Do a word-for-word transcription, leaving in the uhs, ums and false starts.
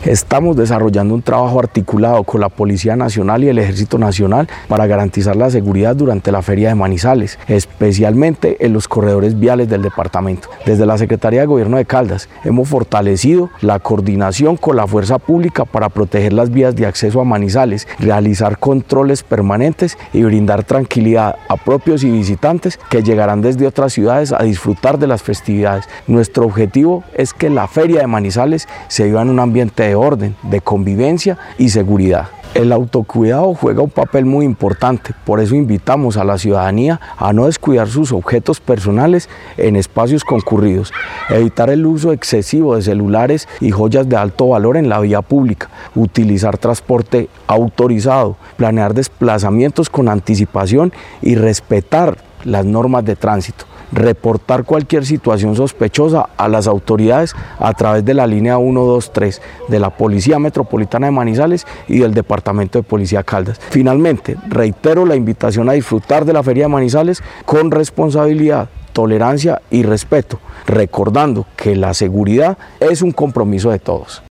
Estamos desarrollando un trabajo articulado con la Policía Nacional y el Ejército Nacional para garantizar la seguridad durante la Feria de Manizales, especialmente en los corredores viales del departamento. Desde la Secretaría de Gobierno de Caldas hemos fortalecido la coordinación con la fuerza pública para proteger las vías de acceso a Manizales, realizar controles permanentes y brindar tranquilidad a propios y visitantes que llegarán desde otras ciudades a disfrutar de las festividades. Nuestro objetivo es que la Feria de Manizales se viva en un ambiente de orden, de convivencia y seguridad. El autocuidado juega un papel muy importante, por eso invitamos a la ciudadanía a no descuidar sus objetos personales en espacios concurridos, evitar el uso excesivo de celulares y joyas de alto valor en la vía pública, utilizar transporte autorizado, planear desplazamientos con anticipación y respetar las normas de tránsito. Reportar cualquier situación sospechosa a las autoridades a través de la línea uno dos tres de la Policía Metropolitana de Manizales y del Departamento de Policía Caldas. Finalmente, reitero la invitación a disfrutar de la Feria de Manizales con responsabilidad, tolerancia y respeto, recordando que la seguridad es un compromiso de todos.